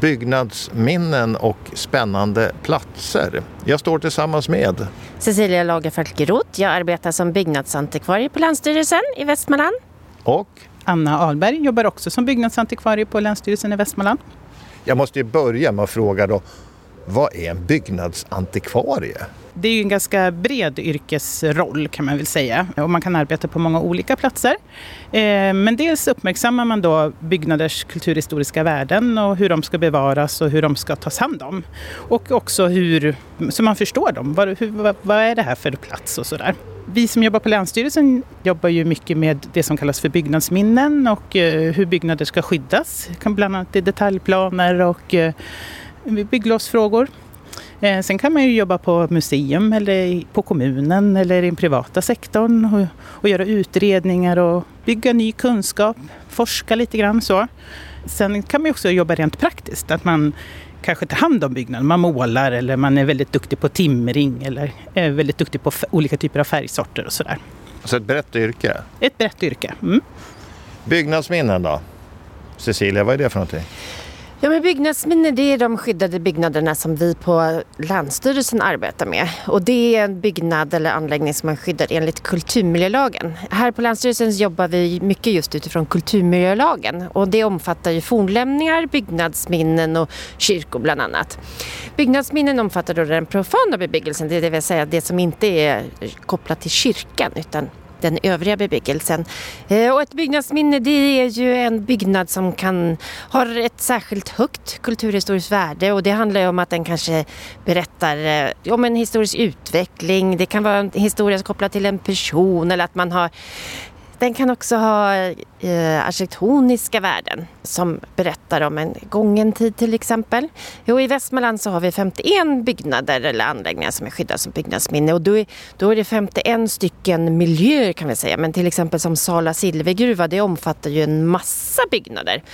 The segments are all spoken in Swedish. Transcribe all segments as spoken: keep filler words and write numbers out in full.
byggnadsminnen och spännande platser. Jag står tillsammans med Cecilia Lagerfeld-Groth. Jag arbetar som byggnadsantikvarie på Länsstyrelsen i Västmanland. Och Anna Ahlberg jobbar också som byggnadsantikvarie på Länsstyrelsen i Västmanland. Jag måste ju börja med att fråga då, vad är en byggnadsantikvarie? Det är ju en ganska bred yrkesroll kan man väl säga, och man kan arbeta på många olika platser. Men dels uppmärksammar man då byggnaders kulturhistoriska värden och hur de ska bevaras och hur de ska tas hand om. Och också hur, så man förstår dem, vad, hur, vad är det här för plats och sådär. Vi som jobbar på Länsstyrelsen jobbar ju mycket med det som kallas för byggnadsminnen och hur byggnader ska skyddas. Bland annat i detaljplaner och bygglovsfrågor. Sen kan man ju jobba på museum eller på kommunen eller i den privata sektorn och, och göra utredningar och bygga ny kunskap, forska lite grann så. Sen kan man ju också jobba rent praktiskt, att man kanske tar hand om byggnaden, man målar eller man är väldigt duktig på timring eller är väldigt duktig på f- olika typer av färgsorter och sådär. Så ett brett yrke? Ett brett yrke. Mm. Byggnadsminnen då? Cecilia, vad är det för någonting? Ja, men byggnadsminnen, det är de skyddade byggnaderna som vi på Länsstyrelsen arbetar med. Och det är en byggnad eller anläggning som man skyddar enligt kulturmiljölagen. Här på Länsstyrelsen jobbar vi mycket just utifrån kulturmiljölagen. Och det omfattar ju fornlämningar, byggnadsminnen och kyrkor bland annat. Byggnadsminnen omfattar då den profana bebyggelsen, det vill säga det som inte är kopplat till kyrkan utan den övriga bebyggelsen. Och ett byggnadsminne, det är ju en byggnad som kan ha ett särskilt högt kulturhistoriskt värde, och det handlar ju om att den kanske berättar om en historisk utveckling. Det kan vara en historia kopplad till en person, eller att man har Den kan också ha eh, arkitektoniska värden som berättar om en gången tid till exempel. Jo, i Västmanland så har vi femtioen byggnader eller anläggningar som är skyddade som byggnadsminne, och då är, då är det femtioen stycken miljöer kan vi säga. Men till exempel som Sala silvergruva, det omfattar ju en massa byggnader.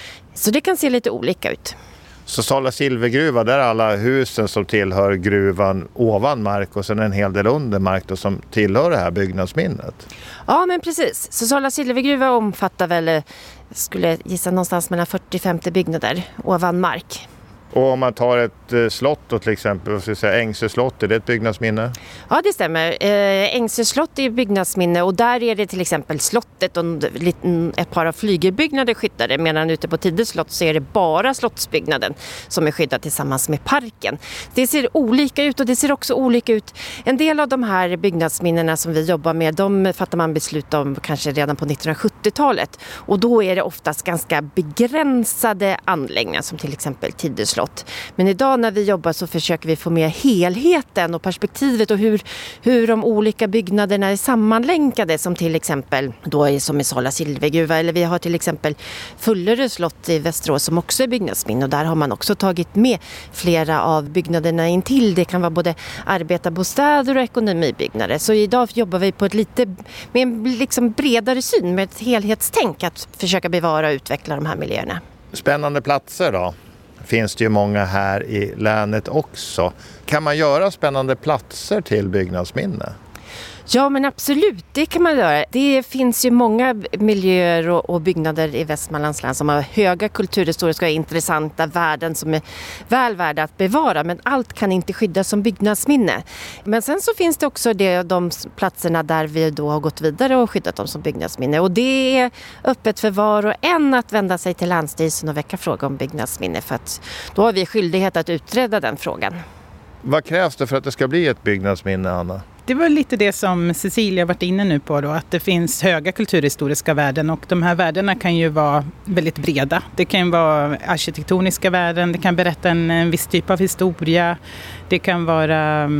Så det kan se lite olika ut. Så Sala silvergruva, där är alla husen som tillhör gruvan ovan mark och sen en hel del under mark då, som tillhör det här byggnadsminnet. Ja, men precis. Så Sala silvergruva omfattar väl, skulle gissa någonstans mellan fyrtio till femtio byggnader ovan mark. Och om man tar ett eh, slott då, till exempel, vad ska jag säga, Ängsö slott, är det ett byggnadsminne? Ja, det stämmer. Eh, Ängsö slott är byggnadsminne, och där är det till exempel slottet och en, ett par av flygelbyggnader skyddade, medan ute på Tidö slott så är det bara slottsbyggnaden som är skyddad tillsammans med parken. Det ser olika ut, och det ser också olika ut. En del av de här byggnadsminnena som vi jobbar med, de fattar man beslut om kanske redan på nittonhundrasjuttiotalet, och då är det oftast ganska begränsade anläggningar som till exempel Tidö slott. Men idag när vi jobbar så försöker vi få med helheten och perspektivet och hur, hur de olika byggnaderna är sammanlänkade, som till exempel då är som i Sala silvergruva, eller vi har till exempel Fullerö slott i Västerås som också är byggnadsminne, och där har man också tagit med flera av byggnaderna intill. Det kan vara både arbetarbostäder och ekonomibyggnader. Så idag jobbar vi på ett lite med en liksom bredare syn, med ett helhetstänk att försöka bevara och utveckla de här miljöerna. Spännande platser då? Finns det ju många här i länet också. Kan man göra spännande platser till byggnadsminne? Ja, men absolut, det kan man göra. Det finns ju många miljöer och, och byggnader i Västmanlands län som har höga kulturhistoriska och intressanta värden som är väl värda att bevara, men allt kan inte skyddas som byggnadsminne. Men sen så finns det också det, de platserna där vi då har gått vidare och skyddat dem som byggnadsminne, och det är öppet för var och en att vända sig till Länsstyrelsen och väcka fråga om byggnadsminne, för att då har vi skyldighet att utreda den frågan. Vad krävs det för att det ska bli ett byggnadsminne, Anna? Det var lite det som Cecilia varit inne nu på då, att det finns höga kulturhistoriska värden, och de här värdena kan ju vara väldigt breda. Det kan vara arkitektoniska värden, det kan berätta en, en viss typ av historia, det kan vara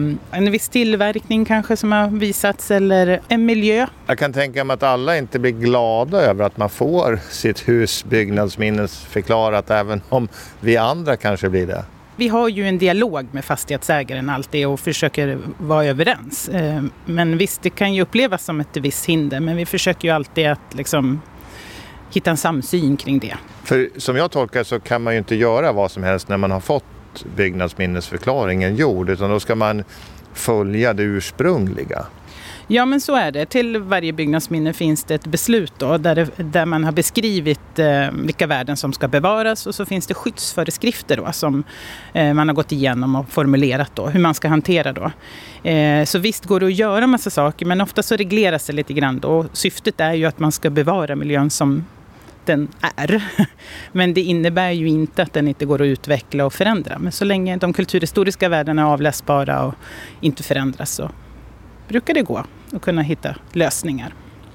en viss tillverkning kanske som har visats, eller en miljö. Jag kan tänka mig att alla inte blir glada över att man får sitt hus byggnadsminnes förklarat, även om vi andra kanske blir det. Vi har ju en dialog med fastighetsägaren alltid och försöker vara överens. Men visst, det kan ju upplevas som ett visst hinder, men vi försöker ju alltid att liksom hitta en samsyn kring det. För som jag tolkar så kan man ju inte göra vad som helst när man har fått byggnadsminnesförklaringen gjord, utan då ska man följa det ursprungliga. Ja, men så är det. Till varje byggnadsminne finns det ett beslut då, där, det, där man har beskrivit eh, vilka värden som ska bevaras, och så finns det skyddsföreskrifter då, som eh, man har gått igenom och formulerat då, hur man ska hantera då. Eh, så visst går det att göra massa saker, men ofta så regleras det lite grann då. Syftet är ju att man ska bevara miljön som den är. Men det innebär ju inte att den inte går att utveckla och förändra. Men så länge de kulturhistoriska värdena är avläsbara och inte förändras, så brukar det gå att kunna hitta lösningar.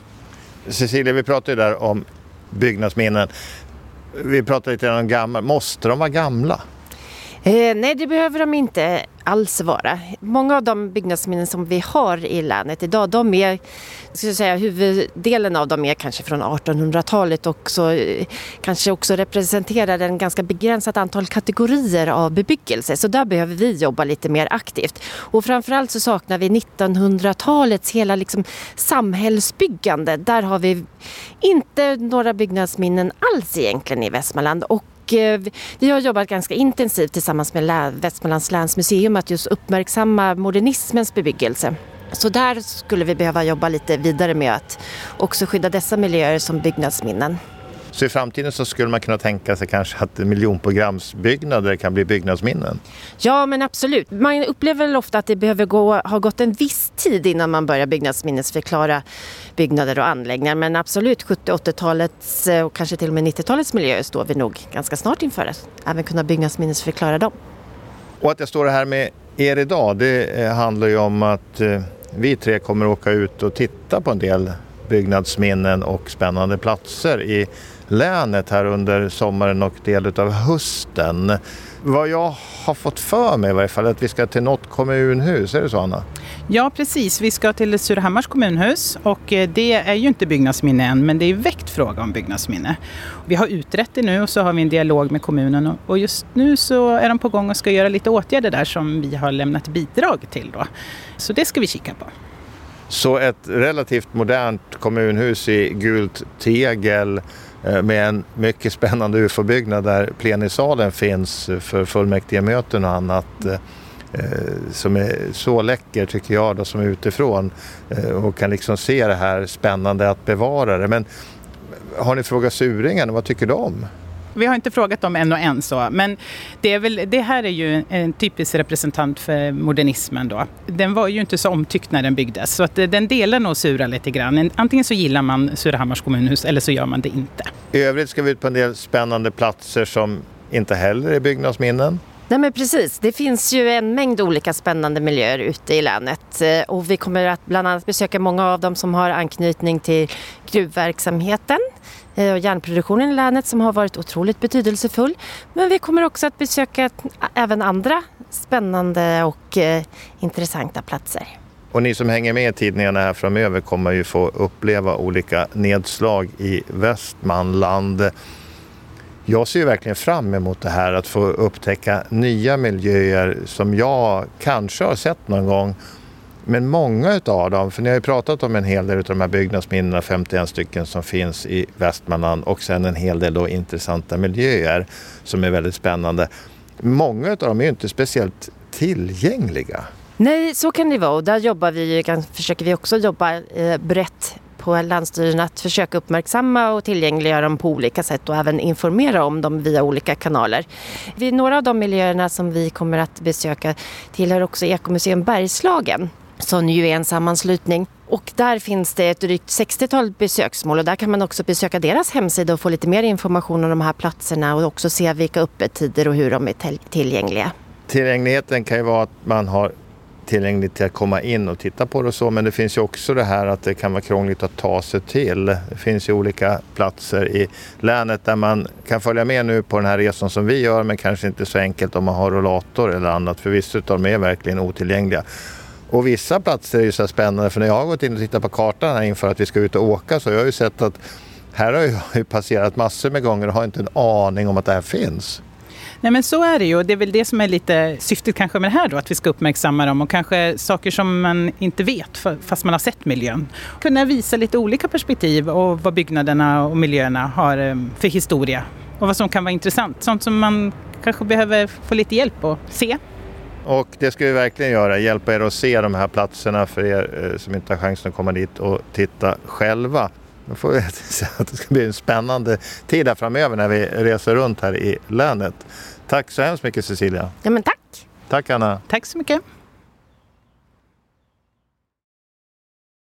Cecilia, vi pratade ju där om byggnadsminnen. Vi pratade lite om gamla. Måste de vara gamla? Eh, nej, det behöver de inte alls vara. Många av de byggnadsminnen som vi har i länet idag, de är, ska jag säga, huvuddelen av dem är kanske från artonhundratalet och så, eh, kanske också representerar en ganska begränsat antal kategorier av bebyggelse. Så där behöver vi jobba lite mer aktivt. Och framförallt så saknar vi nittonhundratalets hela liksom samhällsbyggande. Där har vi inte några byggnadsminnen alls egentligen i Västmanland. Och vi har jobbat ganska intensivt tillsammans med Västmanlands länsmuseum att just uppmärksamma modernismens bebyggelse. Så där skulle vi behöva jobba lite vidare med att också skydda dessa miljöer som byggnadsminnen. Så i framtiden så skulle man kunna tänka sig kanske att miljonprogramsbyggnader kan bli byggnadsminnen? Ja, men absolut. Man upplever väl ofta att det behöver gå, ha gått en viss tid innan man börjar byggnadsminnesförklara byggnader och anläggningar. Men absolut, sjuttio- och åttiotalets och kanske till och med nittiotalets miljöer står vi nog ganska snart inför att även kunna byggnadsminnesförklara dem. Och att jag står här med er idag, det handlar ju om att vi tre kommer åka ut och titta på en del byggnadsminnen och spännande platser i länet här under sommaren och del av hösten. Vad jag har fått för mig i varje fall är att vi ska till något kommunhus, är det så, Anna? Ja, precis. Vi ska till Surahammars kommunhus, och det är ju inte byggnadsminne än, men det är väckt fråga om byggnadsminne. Vi har utrett det nu och så har vi en dialog med kommunen, och just nu så är de på gång och ska göra lite åtgärder där som vi har lämnat bidrag till då. Så det ska vi kika på. Så ett relativt modernt kommunhus i gult tegel med en mycket spännande U F O-byggnad där plenisalen finns för fullmäktigemöten och annat, som är så läcker tycker jag då, som är utifrån och kan liksom se det här spännande att bevara det. Men har ni frågat Suringen, vad tycker de? Vi har inte frågat dem en och en så, men det, är väl, det här är ju en typisk representant för modernismen då. Den var ju inte så omtyckt när den byggdes, så att den delar nog Sura lite grann. Antingen så gillar man Surahammars kommunhus eller så gör man det inte. I övrigt ska vi ut på en del spännande platser som inte heller är byggnadsminnen. Nej, men precis, det finns ju en mängd olika spännande miljöer ute i länet, och vi kommer att bland annat besöka många av dem som har anknytning till gruvverksamheten och järnproduktionen i länet som har varit otroligt betydelsefull. Men vi kommer också att besöka även andra spännande och eh, intressanta platser. Och ni som hänger med i tidningarna här framöver kommer ju få uppleva olika nedslag i Västmanland. Jag ser ju verkligen fram emot det här, att få upptäcka nya miljöer som jag kanske har sett någon gång. Men många av dem, för ni har ju pratat om en hel del av de här byggnadsminnena, femtioen stycken som finns i Västmanland, och sen en hel del då intressanta miljöer som är väldigt spännande. Många av dem är ju inte speciellt tillgängliga. Nej, så kan det vara, och där jobbar vi, försöker vi också jobba eh, brett på Länsstyrelsen att försöka uppmärksamma och tillgängliggöra dem på olika sätt och även informera om dem via olika kanaler. Vid några av de miljöerna som vi kommer att besöka tillhör också Ekomuseum Bergslagen, som ju är en sammanslutning. Och där finns det ett drygt sextiotal besöksmål, och där kan man också besöka deras hemsida och få lite mer information om de här platserna och också se vilka öppettider och hur de är tillgängliga. Tillgängligheten kan ju vara att man har tillgängligt till att komma in och titta på det och så, men det finns ju också det här att det kan vara krångligt att ta sig till. Det finns ju olika platser i länet där man kan följa med nu på den här resan som vi gör, men kanske inte så enkelt om man har rollator eller annat, för vissa av dem är verkligen otillgängliga. Och vissa platser är ju så spännande, för när jag har gått in och tittat på kartan här inför att vi ska ut och åka, så jag har ju sett att här har jag ju passerat massor med gånger och har inte en aning om att det här finns. Nej, men så är det ju, och det är väl det som är lite syftet kanske med det här då, att vi ska uppmärksamma dem och kanske saker som man inte vet fast man har sett miljön. Kunna visa lite olika perspektiv och vad byggnaderna och miljöerna har för historia och vad som kan vara intressant. Sånt som man kanske behöver få lite hjälp att se. Och det ska vi verkligen göra, hjälpa er att se de här platserna för er som inte har chansen att komma dit och titta själva. Då får vi säga att det ska bli en spännande tid här framöver när vi reser runt här i länet. Tack så hemskt mycket, Cecilia. Ja, men tack. Tack, Anna. Tack så mycket.